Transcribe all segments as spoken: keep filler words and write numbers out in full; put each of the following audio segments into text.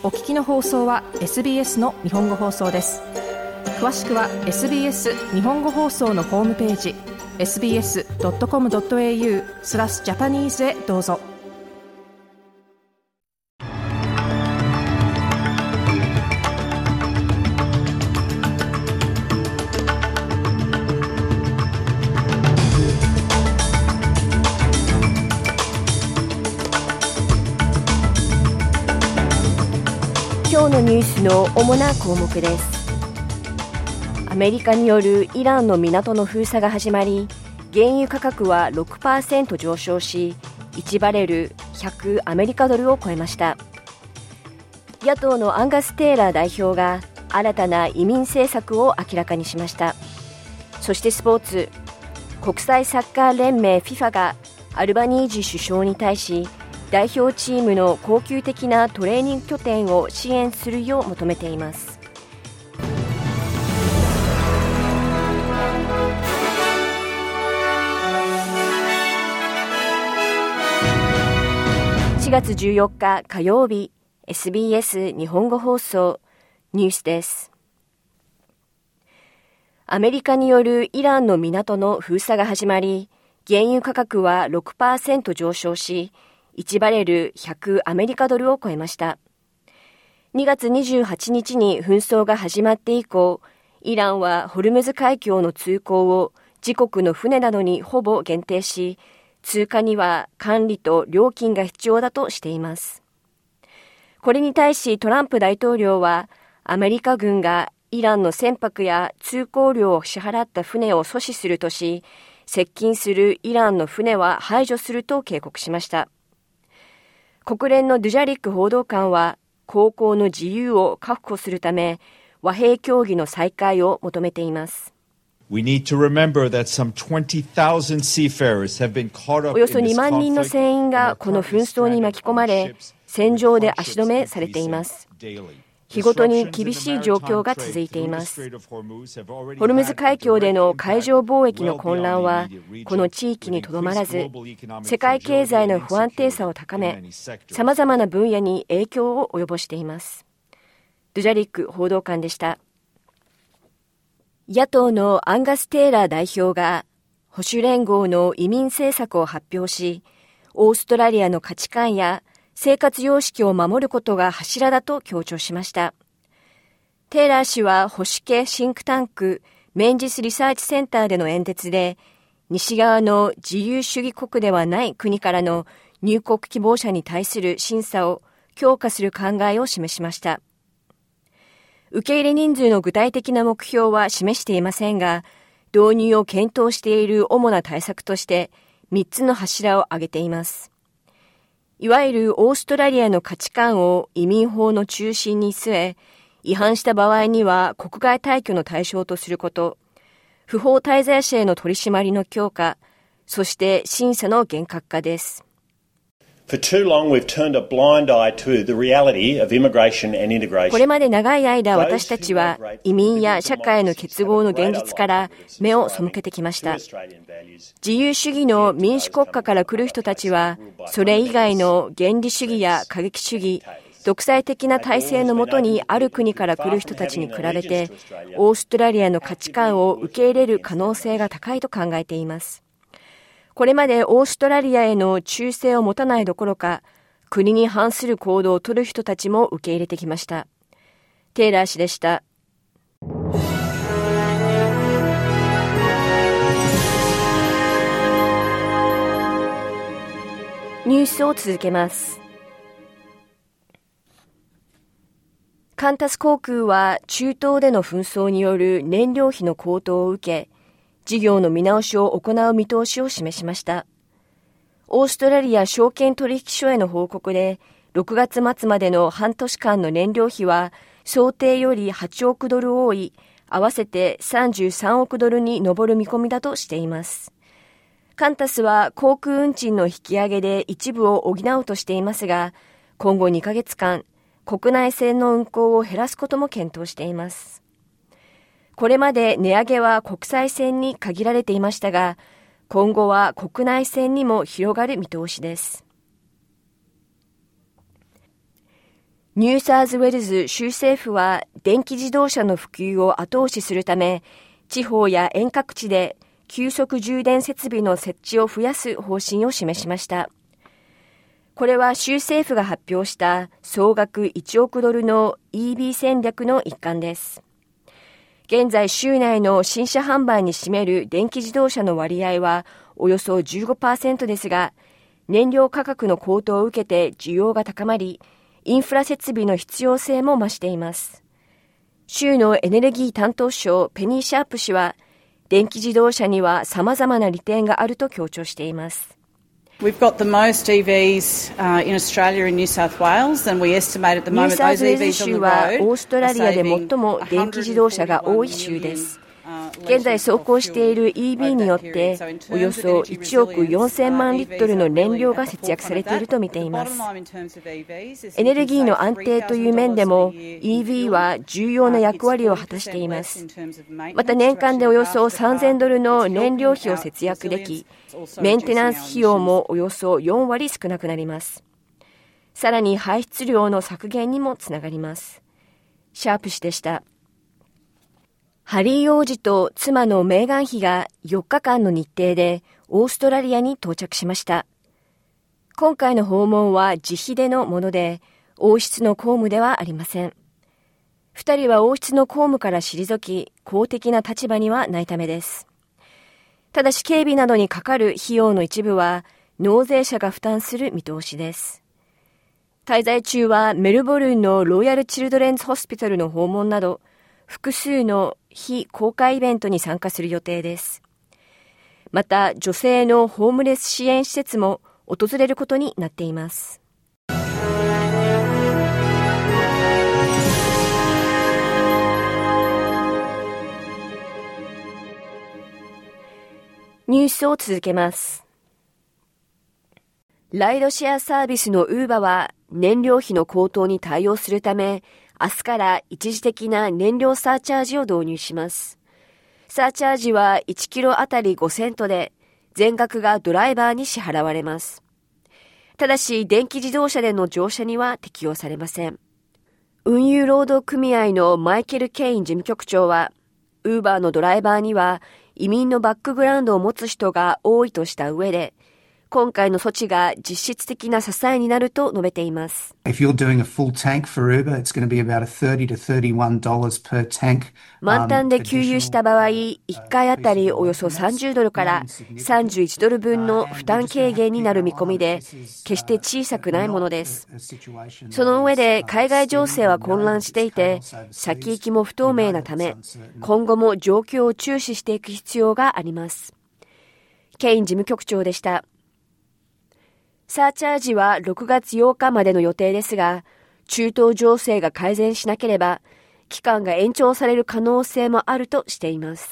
お聞きの放送は エスビーエス の日本語放送です。詳しくは エスビーエス 日本語放送のホームページ エスビーエスドットコムドットエーユー スラスジャパニーズへどうぞ。 今日のニュースの主な項目です。アメリカによるイランの港の封鎖が始まり、原油価格は ろくパーセント 上昇し、いちバレルひゃくアメリカドルを超えました。野党のアンガス・テイラー代表が新たな移民政策を明らかにしました。そしてスポーツ、国際サッカー連盟 フィファ がアルバニージ首相に対し、代表チームの恒久的なトレーニング拠点を支援するよう求めています。しがつじゅうよっか火曜日、 エスビーエス 日本語放送ニュースです。アメリカによるイランの港の封鎖が始まり、原油価格は ろくパーセント 上昇し、いちバレルひゃくアメリカドルを超えました。にがつにじゅうはちにちに紛争が始まって以降、イランはホルムズ海峡の通行を自国の船などにほぼ限定し、通過には管理と料金が必要だとしています。これに対しトランプ大統領は、アメリカ軍がイランの船舶や通行料を支払った船を阻止するとし、接近するイランの船は排除すると警告しました。国連のドゥジャリック報道官は、航行の自由を確保するため和平協議の再開を求めています。およそにまんにんの船員がこの紛争に巻き込まれ、船上で足止めされています。日ごとに厳しい状況が続いています。ホルムズ海峡での海上貿易の混乱はこの地域にとどまらず、世界経済の不安定さを高め、さまざまな分野に影響を及ぼしています。ドゥジャリック報道官でした。野党のアンガス・テイラー代表が保守連合の移民政策を発表し、オーストラリアの価値観や生活様式を守ることが柱だと強調しました。テイラー氏は保守系シンクタンクメンジスリサーチセンターでの演説で、西側の自由主義国ではない国からの入国希望者に対する審査を強化する考えを示しました。受け入れ人数の具体的な目標は示していませんが、導入を検討している主な対策としてみっつの柱を挙げています。いわゆるオーストラリアの価値観を移民法の中心に据え、違反した場合には国外退去の対象とすること、不法滞在者への取り締まりの強化、そして審査の厳格化です。これまで長い間、私たちは移民や社会の結合の現実から目を背けてきました。自由主義の民主国家から来る人たちは、それ以外の原理主義や過激主義、独裁的な体制のもとにある国から来る人たちに比べて、オーストラリアの価値観を受け入れる可能性が高いと考えています。これまでオーストラリアへの忠誠を持たないどころか、国に反する行動を取る人たちも受け入れてきました。テイラー氏でした。ニュースを続けます。カンタス航空は中東での紛争による燃料費の高騰を受け、事業の見直しを行う見通しを示しました。オーストラリア証券取引所への報告で、ろくがつ末までの半年間の燃料費は想定よりはちおくドル多い、合わせてさんじゅうさんおくドルに上る見込みだとしています。カンタスは航空運賃の引き上げで一部を補うとしていますが、今後にかげつかん、国内線の運航を減らすことも検討しています。これまで値上げは国際線に限られていましたが、今後は国内線にも広がる見通しです。 ニューサウスウェルズ州政府は電気自動車の普及を後押しするため、地方や遠隔地で急速充電設備の設置を増やす方針を示しました。これは州政府が発表した総額いちおくドルの イーブイ 戦略の一環です。現在州内の新車販売に占める電気自動車の割合はおよそ じゅうごパーセント ですが、燃料価格の高騰を受けて需要が高まり、インフラ設備の必要性も増しています。州のエネルギー担当相ペニー・シャープ氏は、電気自動車には様々な利点があると強調しています。 We've got the most イーブイs、uh, in Australia and New South Wales, and we estimate at the moment those イーブイs on the road ニューサウスウェールズ州はオーストラリアで最も電気自動車が多い州です。現在走行している イーブイ によっておよそいちおくよんせんまんリットルの燃料が節約されていると見ています。エネルギーの安定という面でも イーブイ は重要な役割を果たしています。また年間でおよそさんぜんドルの燃料費を節約でき、メンテナンス費用もおよそよんわり少なくなります。さらに排出量の削減にもつながります。シャープ氏でした。ハリー王子と妻のメーガン妃がよっかかんの日程でオーストラリアに到着しました。今回の訪問は自費でのもので、王室の公務ではありません。二人は王室の公務から退き、公的な立場にはないためです。ただし警備などにかかる費用の一部は納税者が負担する見通しです。滞在中はメルボルンのロイヤルチルドレンズホスピタルの訪問など、複数の非公開イベントに参加する予定です。また、女性のホームレス支援施設も訪れることになっています。ニュースを続けます。ライドシェアサービスの Uber は燃料費の高騰に対応するため、明日から一時的な燃料サーチャージを導入します。サーチャージはいちキロあたりごセントで、全額がドライバーに支払われます。ただし、電気自動車での乗車には適用されません。運輸労働組合のマイケル・ケイン事務局長は、ウーバーのドライバーには移民のバックグラウンドを持つ人が多いとした上で、今回の措置が実質的な支えになると述べています。 If you're doing a full tank for Uber, it's going to be about thirty to thirty-one dollars per tank. 満タンで給油した場合、いっかいあたりおよそさんじゅうドルからさんじゅういちドル分の負担軽減になる見込みで、決して小さくないものです。その上で海外情勢は混乱していて、先行きも不透明なため、今後も状況を注視していく必要があります。ケイン事務局長でした。サーチャージはろくがつようかまでの予定ですが、中東情勢が改善しなければ、期間が延長される可能性もあるとしています。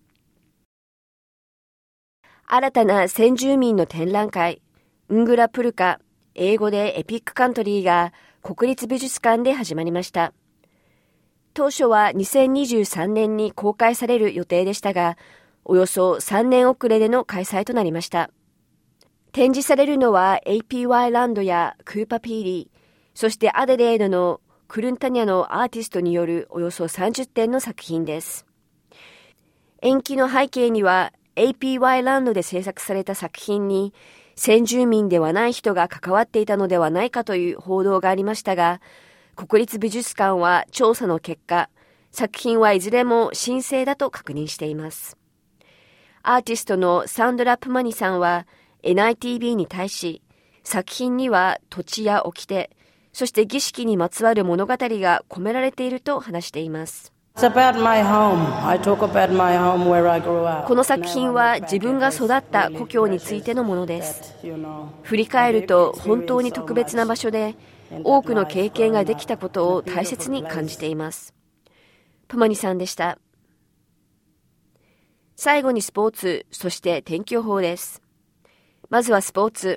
新たな先住民の展覧会、ングラプルカ、英語でエピックカントリーが国立美術館で始まりました。当初はにせんにじゅうさんねんに公開される予定でしたが、およそさんねん遅れでの開催となりました。展示されるのは エーピーワイ ランドやクーパピーリー、そしてアデレードのクルンタニャのアーティストによるおよそさんじゅってんの作品です。延期の背景には エーピーワイ ランドで制作された作品に先住民ではない人が関わっていたのではないかという報道がありましたが、国立美術館は調査の結果、作品はいずれも神聖だと確認しています。アーティストのサンドラ・プマニさんはエヌアイティービー に対し、作品には土地や掟、そして儀式にまつわる物語が込められていると話しています。この作品は自分が育った故郷についてのものです。振り返ると本当に特別な場所で、多くの経験ができたことを大切に感じています。プマニさんでした。最後にスポーツ、そして天気予報です。まずはスポーツ。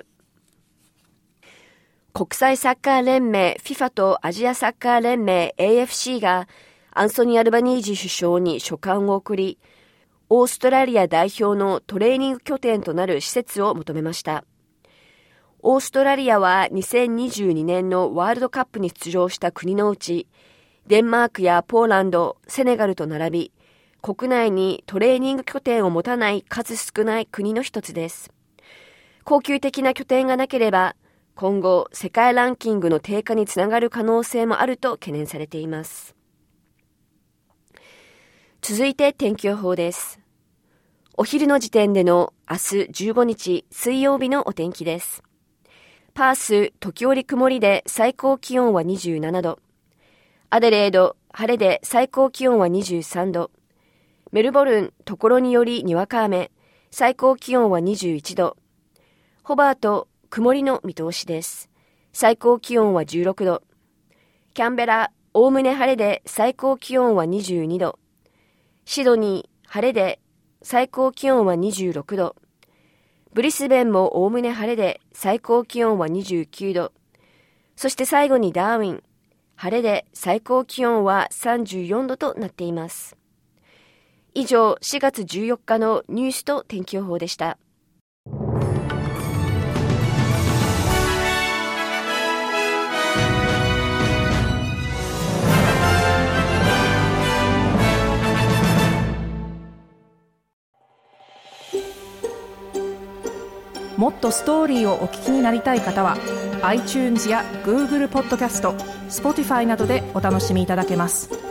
国際サッカー連盟 フィファ とアジアサッカー連盟 エーエフシー がアンソニー・アルバニージ首相に書簡を送り、オーストラリア代表のトレーニング拠点となる施設を求めました。 オーストラリアはにせんにじゅうにねんのワールドカップに出場した国のうち、デンマークやポーランド、セネガルと並び、国内にトレーニング拠点を持たない数少ない国の一つです。恒久的な拠点がなければ、今後世界ランキングの低下につながる可能性もあると懸念されています。続いて天気予報です。お昼の時点での明日じゅうごにち水曜日のお天気です。パース、時折曇りで最高気温はにじゅうななど。アデレード、晴れで最高気温はにじゅうさんど。メルボルン、ところによりにわか雨、最高気温はにじゅういちど。ホバート、曇りの見通しです。最高気温はじゅうろくど。キャンベラ、おおむね晴れで最高気温はにじゅうにど。シドニー、晴れで最高気温はにじゅうろくど。ブリスベンもおおむね晴れで最高気温はにじゅうきゅうど。そして最後にダーウィン、晴れで最高気温はさんじゅうよんどとなっています。以上、しがつじゅうよっかのニュースと天気予報でした。 もっとストーリーをお聞きになりたい方は iTunes や Google ポッドキャスト、Spotify などでお楽しみいただけます。